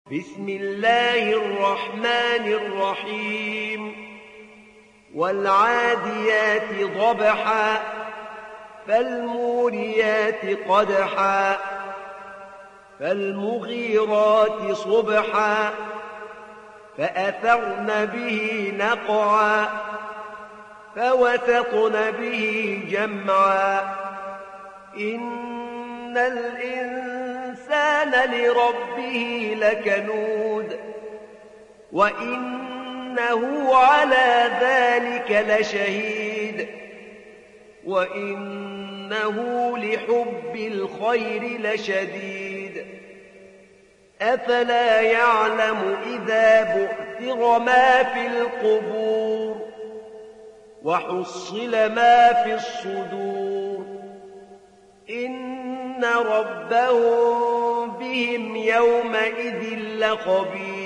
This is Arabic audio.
بسم الله الرحمن الرحيم والعاديات ضبحا فالموريات قدحا فالمغيرات صبحا فأثرن به نقعا فوسطن به جمعا إن الإنسان لربه لكنود وإنه على ذلك لشهيد وإنه لحب الخير لشديد أفلا يعلم إذا بؤثر ما في القبور وحصل ما في الصدور إن ربهم بهم يومئذ لخبير